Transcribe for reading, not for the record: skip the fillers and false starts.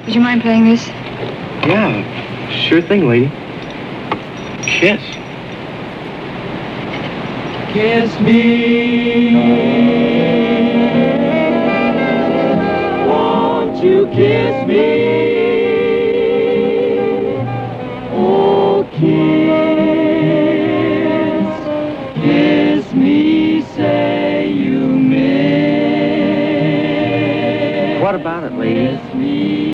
Would you mind playing this? Yeah, sure thing, lady. Kiss. Kiss me. Won't you kiss me? Oh, kiss me, say you may. What about it, lady? Kiss me.